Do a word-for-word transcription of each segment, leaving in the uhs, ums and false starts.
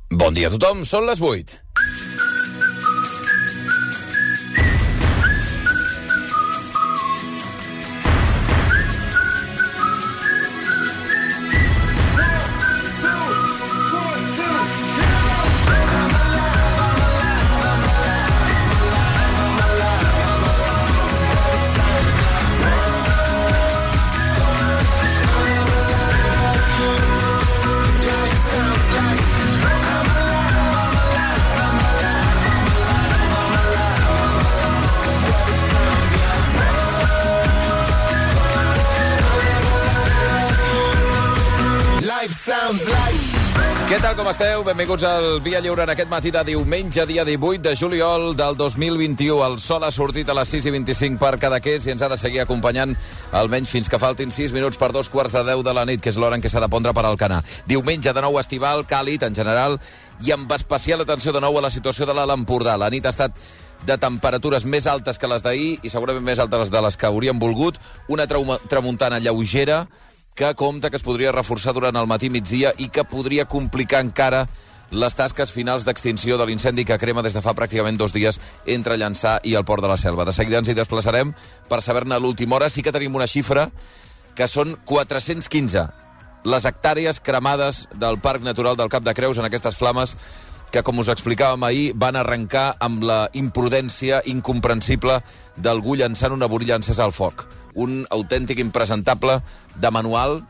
Bon dia a tothom, són les vuit. Què tal, com esteu? Benvinguts al Via Lliure en aquest matí de diumenge, dia divuit de juliol del dos mil vint-i-u. El sol ha sortit a les sis i vint-i-cinc per Cadaqués i ens ha de seguir acompanyant almenys fins que faltin sis minuts per dos quarts de deu de la nit, que és l'hora en què s'ha de pondre per Alcanar. Diumenge de nou estival, càlid en general, i amb especial atenció de nou a la situació de l'Alt Empordà. La nit ha estat de temperatures més altes que les d'ahir i segurament més altes de les que hauríem volgut. Una tramuntana lleugera que compta que es podria reforçar durant el matí migdia i que podria complicar encara les tasques finals d'extinció de l'incendi que crema des de fa pràcticament dos dies entre Llançà i el Port de la Selva. De seguida ens hi desplaçarem per saber-ne a l'última hora. Sí que tenim una xifra que són quatre-cents quinze les hectàrees cremades del Parc Natural del Cap de Creus en aquestes flames que, com us explicàvem ahir, van arrencar amb la imprudència incomprensible d'algú llançant una borilla encesa al foc. Un autèntic impresentable de manual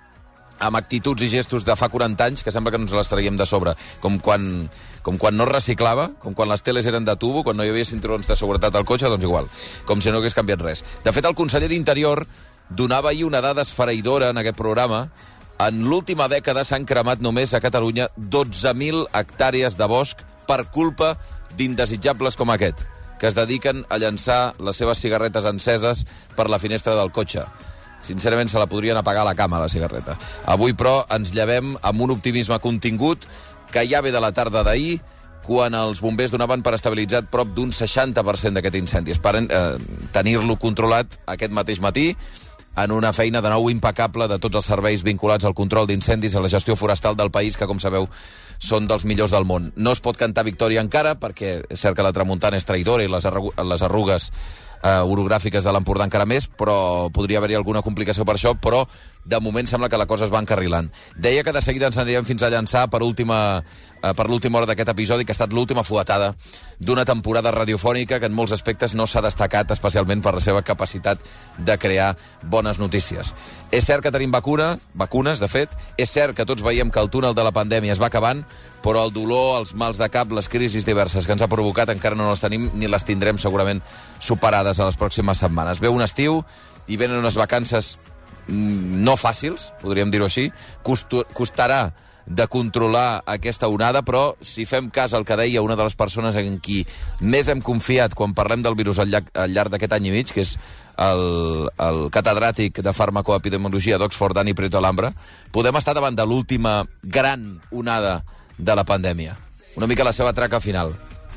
amb actituds i gestos de fa quaranta anys que sembla que no ens les traiem de sobre, com quan, com quan no es reciclava, com quan les teles eren de tubo, quan no hi havia cinturons de seguretat al cotxe, doncs igual, com si no hagués canviat res. De fet, el conseller d'Interior donava ahir una dada esfereïdora en aquest programa. En l'última dècada s'han cremat només a Catalunya dotze mil hectàrees de bosc per culpa d'indesitjables com aquest, que es dediquen a llançar les seves cigarretes enceses per la finestra del cotxe. Sincerament, se la podrien apagar a la cama, la cigarreta. Avui, però, ens llevem amb un optimisme contingut que ja ve de la tarda d'ahir, quan els bombers donaven per estabilitzat prop d'un seixanta per cent d'aquest incendi. Esperen eh, tenir-lo controlat aquest mateix matí, en una feina de nou impecable de tots els serveis vinculats al control d'incendis i a la gestió forestal del país, que, com sabeu, són dels millors del món. No es pot cantar victòria encara, perquè és cert que la tramuntana és traïdora i les, arru les arrugues eh, orogràfiques de l'Empordà encara més, però podria haver-hi alguna complicació per això, però de moment sembla que la cosa es va encarrilant. Deia que de seguida ens anirem fins a Llançà per última, eh, per l'última hora d'aquest episodi, que ha estat l'última fuetada d'una temporada radiofònica que en molts aspectes no s'ha destacat, especialment per la seva capacitat de crear bones notícies. És cert que tenim vacuna, vacunes, de fet, és cert que tots veiem que el túnel de la pandèmia es va acabant, però el dolor, els mals de cap, les crisis diverses que ens ha provocat encara no les tenim ni les tindrem segurament superades a les pròximes setmanes. Ve un estiu i venen unes vacances no fàcils, podríem dir-ho així. Costarà de controlar aquesta onada, però si fem cas al que deia una de les persones en qui més hem confiat quan parlem del virus al llarg, al llarg d'aquest any i mig, que és el, el catedràtic de farmacoepidemiologia d'Oxford, Dani Prieto Alhambra, podem estar davant de l'última gran onada de la pandèmia. Una mica la seva traca final.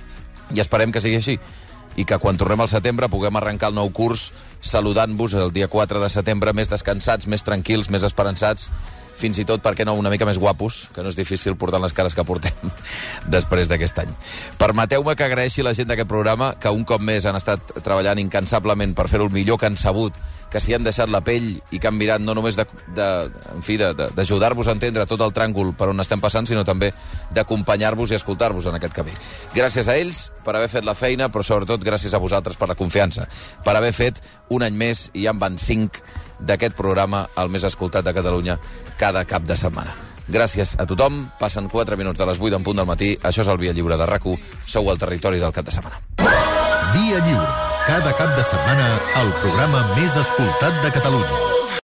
I esperem que sigui així. I que quan tornem al setembre puguem arrencar el nou curs saludant-vos el dia quatre de setembre més descansats, més tranquils, més esperançats, fins i tot, per què no, una mica més guapos, que no és difícil portant les cares que portem després d'aquest any. Permeteu-me que agraeixi la gent d'aquest programa, que un cop més han estat treballant incansablement per fer-ho el millor que han sabut, que s'hi han deixat la pell i que han mirat no només de, de, en fi, d'ajudar-vos a entendre tot el tràngol per on estem passant, sinó també d'acompanyar-vos i escoltar-vos en aquest camí. Gràcies a ells per haver fet la feina, però sobretot gràcies a vosaltres per la confiança, per haver fet un any més, i ja en van cinc, d'aquest programa, el més escoltat de Catalunya, cada cap de setmana. Gràcies a tothom. Passen quatre minuts de les vuit en punt del matí. Això és el Via Lliure de RAC u. Sou al territori del cap de setmana. Via Lliure. Cada cap de setmana, el programa més escoltat de Catalunya.